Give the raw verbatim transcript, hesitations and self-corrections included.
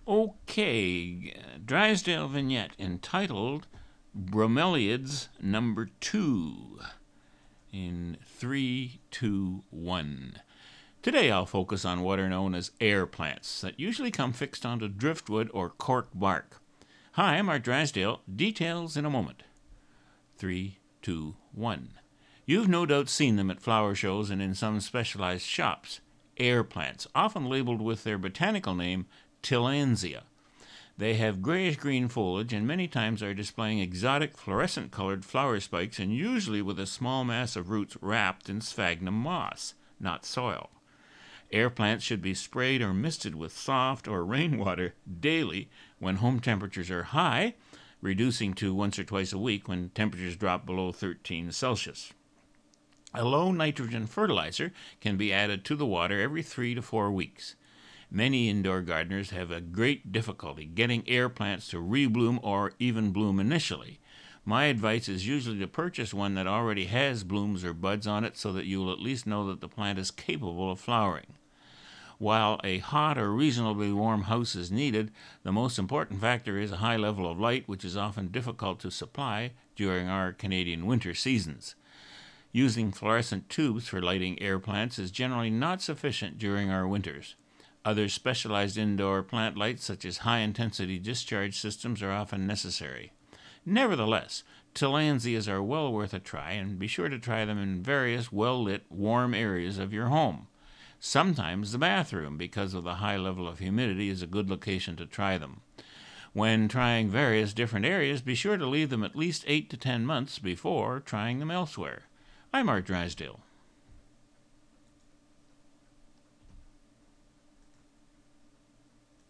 Okay, Drysdale vignette entitled Bromeliads number two in three, two, one. Today I'll focus on what are known as air plants that usually come fixed onto driftwood or cork bark. Hi, I'm Art Drysdale. Details in a moment. Three, two, one. You've no doubt seen them at flower shows and in some specialized shops. Air plants, often labeled with their botanical name, Tillandsia. They have grayish-green foliage and many times are displaying exotic fluorescent-colored flower spikes and usually with a small mass of roots wrapped in sphagnum moss, not soil. Air plants should be sprayed or misted with soft or rainwater daily when home temperatures are high, reducing to once or twice a week when temperatures drop below thirteen Celsius. A low nitrogen fertilizer can be added to the water every three to four weeks. Many indoor gardeners have a great difficulty getting air plants to rebloom or even bloom initially. My advice is usually to purchase one that already has blooms or buds on it so that you will at least know that the plant is capable of flowering. While a hot or reasonably warm house is needed, the most important factor is a high level of light, which is often difficult to supply during our Canadian winter seasons. Using fluorescent tubes for lighting air plants is generally not sufficient during our winters. Other specialized indoor plant lights, such as high-intensity discharge systems, are often necessary. Nevertheless, Tillandsias are well worth a try, and be sure to try them in various well-lit, warm areas of your home. Sometimes the bathroom, because of the high level of humidity, is a good location to try them. When trying various different areas, be sure to leave them at least eight to ten months before trying them elsewhere. I'm Art Drysdale.